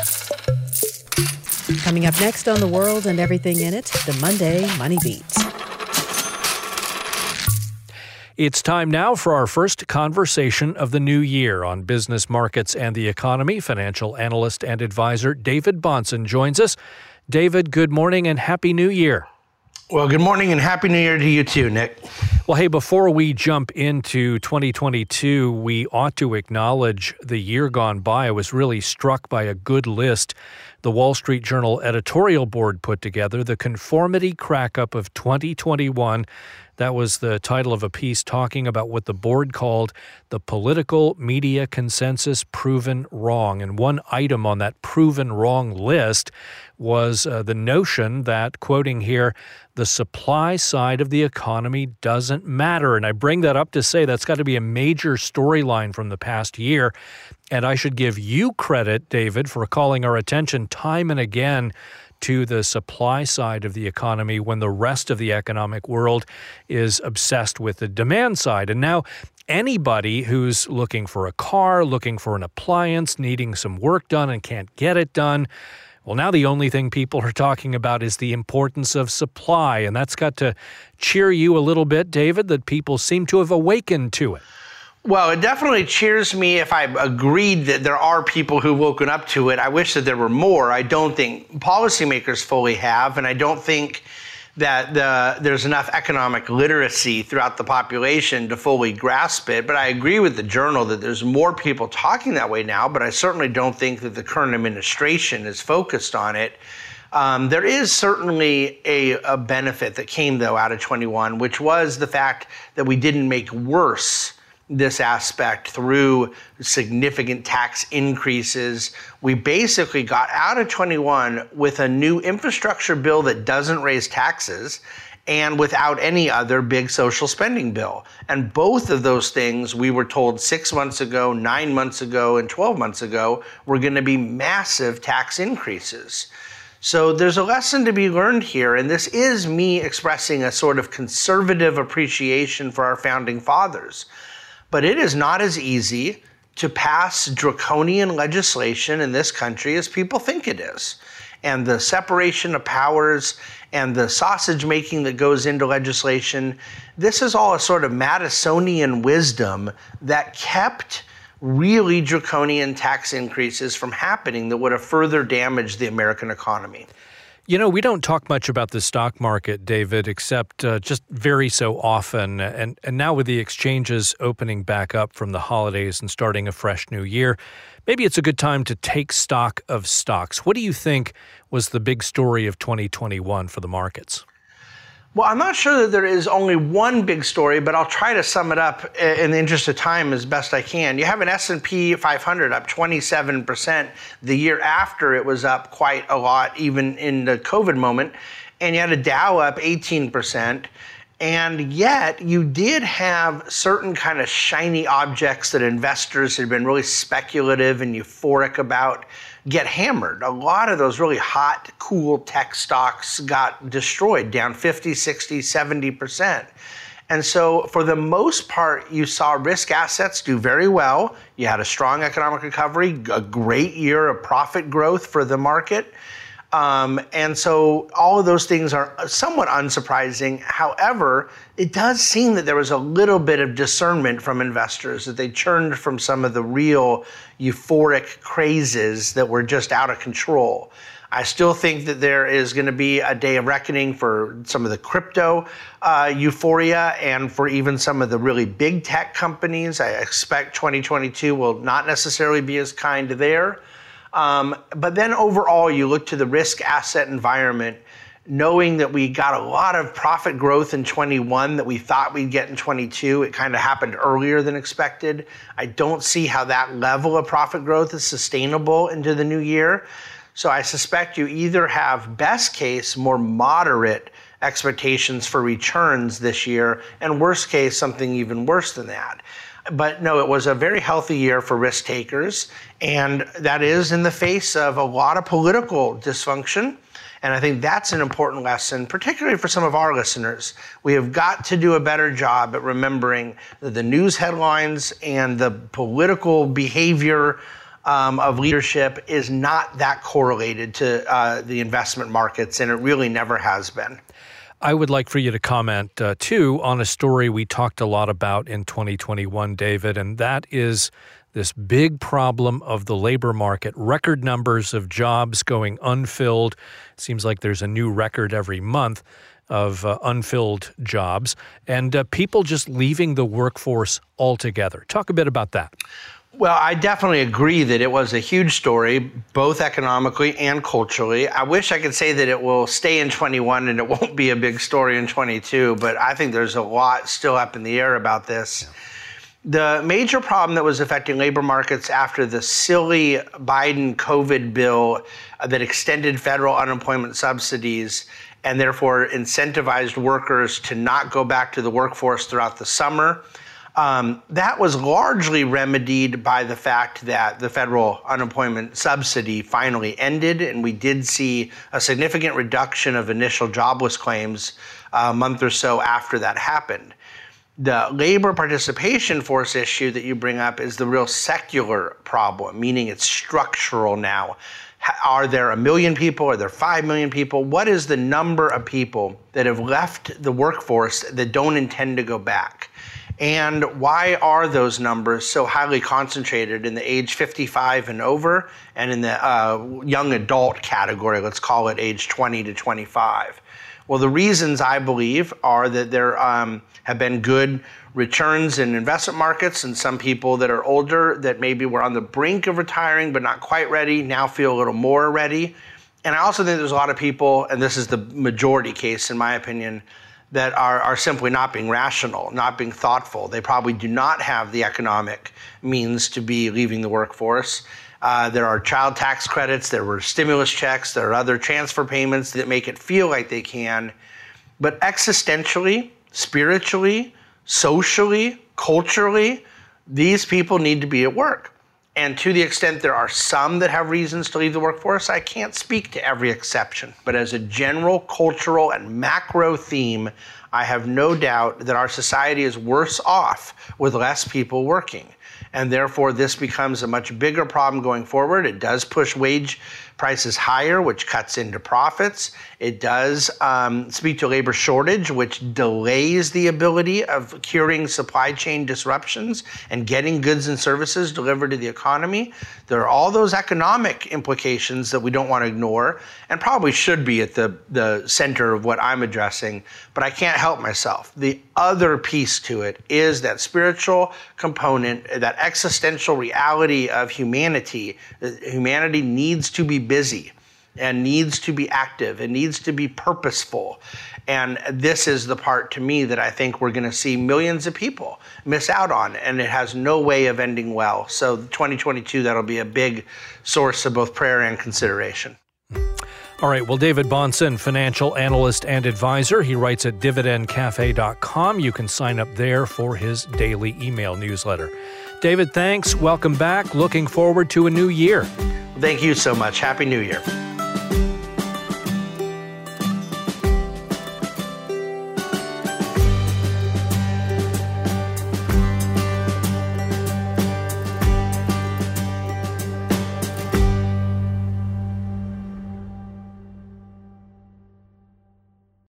Coming up next on The World and Everything in It, the Monday Money Beat. It's time now for our first conversation of the new year on business markets and the economy. Financial analyst and advisor David Bahnsen joins us. David, good morning and Happy New Year. Well, good morning and Happy New Year to you too, Nick. Well, hey, before we jump into 2022, we ought to acknowledge the year gone by. I was really struck by a good list the Wall Street Journal editorial board put together, The Conformity Crackup of 2021. That was the title of a piece talking about what the board called the political media consensus proven wrong. And one item on that proven wrong list was the notion that, quoting here, the supply side of the economy doesn't matter. And I bring that up to say that's got to be a major storyline from the past year. And I should give you credit, David, for calling our attention time and again to the supply side of the economy when the rest of the economic world is obsessed with the demand side. And now anybody who's looking for a car, looking for an appliance, needing some work done and can't get it done, well, now the only thing people are talking about is the importance of supply. And that's got to cheer you a little bit, David, that people seem to have awakened to it. Well, it definitely cheers me if I agreed that there are people who've woken up to it. I wish that there were more. I don't think policymakers fully have, and I don't think that there's enough economic literacy throughout the population to fully grasp it. But I agree with the Journal that there's more people talking that way now, but I certainly don't think that the current administration is focused on it. There is certainly a benefit that came, though, out of 21, which was the fact that we didn't make worse this aspect through significant tax increases. We basically got out of 21 with a new infrastructure bill that doesn't raise taxes and without any other big social spending bill. And both of those things we were told 6 months ago, 9 months ago, and 12 months ago were going to be massive tax increases. So there's a lesson to be learned here, and this is me expressing a sort of conservative appreciation for our founding fathers. But it is not as easy to pass draconian legislation in this country as people think it is. And the separation of powers and the sausage making that goes into legislation, this is all a sort of Madisonian wisdom that kept really draconian tax increases from happening that would have further damaged the American economy. You know, we don't talk much about the stock market, David, except just very so often. And now with the exchanges opening back up from the holidays and starting a fresh new year, maybe it's a good time to take stock of stocks. What do you think was the big story of 2021 for the markets? Well, I'm not sure that there is only one big story, but I'll try to sum it up in the interest of time as best I can. You have an S&P 500 up 27%. The year after it was up quite a lot, even in the COVID moment. And you had a Dow up 18%. And yet you did have certain kind of shiny objects that investors had been really speculative and euphoric about get hammered. A lot of those really hot, cool tech stocks got destroyed, down 50, 60, 70%. And so for the most part, you saw risk assets do very well. You had a strong economic recovery, a great year of profit growth for the market. And so all of those things are somewhat unsurprising. However, it does seem that there was a little bit of discernment from investors, that they churned from some of the real euphoric crazes that were just out of control. I still think that there is going to be a day of reckoning for some of the crypto euphoria and for even some of the really big tech companies. I expect 2022 will not necessarily be as kind there. But then overall, you look to the risk asset environment, knowing that we got a lot of profit growth in 21 that we thought we'd get in 22. It kind of happened earlier than expected. I don't see how that level of profit growth is sustainable into the new year. So I suspect you either have, best case, more moderate expectations for returns this year, and worst case, something even worse than that. But no, it was a very healthy year for risk takers, and that is in the face of a lot of political dysfunction. And I think that's an important lesson, particularly for some of our listeners. We have got to do a better job at remembering that the news headlines and the political behavior of leadership is not that correlated to the investment markets, and it really never has been. I would like for you to comment, too, on a story we talked a lot about in 2021, David, and that is this big problem of the labor market, record numbers of jobs going unfilled. Seems like there's a new record every month of unfilled jobs, and people just leaving the workforce altogether. Talk a bit about that. Well, I definitely agree that it was a huge story, both economically and culturally. I wish I could say that it will stay in 21 and it won't be a big story in 22, but I think there's a lot still up in the air about this. Yeah. The major problem that was affecting labor markets after the silly Biden COVID bill that extended federal unemployment subsidies and therefore incentivized workers to not go back to the workforce throughout the summer, that was largely remedied by the fact that the federal unemployment subsidy finally ended, and we did see a significant reduction of initial jobless claims a month or so after that happened. The labor participation force issue that you bring up is the real secular problem, meaning it's structural now. Are there 1 million people? Are there 5 million people? What is the number of people that have left the workforce that don't intend to go back? And why are those numbers so highly concentrated in the age 55 and over and in the young adult category, let's call it age 20 to 25? Well, the reasons I believe are that there have been good returns in investment markets, and some people that are older that maybe were on the brink of retiring but not quite ready now feel a little more ready. And I also think there's a lot of people, and this is the majority case in my opinion, that are simply not being rational, not being thoughtful. They probably do not have the economic means to be leaving the workforce. There are child tax credits, there were stimulus checks, there are other transfer payments that make it feel like they can. But existentially, spiritually, socially, culturally, these people need to be at work. And to the extent there are some that have reasons to leave the workforce, I can't speak to every exception. But as a general cultural and macro theme, I have no doubt that our society is worse off with less people working. And therefore, this becomes a much bigger problem going forward. It does push wage prices higher, which cuts into profits. It does speak to labor shortage, which delays the ability of curing supply chain disruptions and getting goods and services delivered to the economy. There are all those economic implications that we don't want to ignore and probably should be at the center of what I'm addressing, but I can't help myself. The other piece to it is that spiritual component, that existential reality of humanity. Humanity needs to be busy and needs to be active and needs to be purposeful. And this is the part to me that I think we're going to see millions of people miss out on, and it has no way of ending well. So 2022, that'll be a big source of both prayer and consideration. All right. Well, David Bahnsen, financial analyst and advisor. He writes at dividendcafe.com. You can sign up there for his daily email newsletter. David, thanks. Welcome back. Looking forward to a new year. Thank you so much. Happy New Year.